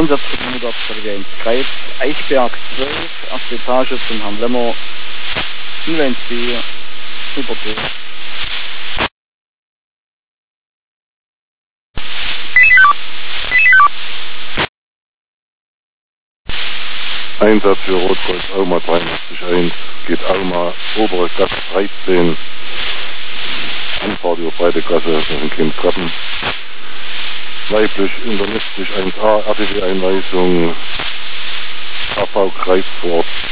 Einsatz für die Notarztstelle 1 Kreis Eichberg 12, erste Etage zum Herrn Lemmer, 012, Hyperton. Einsatz für Rotkreuz Auma 83.1, geht Auma, obere Gasse 13, Anfahrt über breite Gasse, das sind keine Treppen. Weiblich, internistisch 1a, RTW-Einweisung, AV Kreisfurt.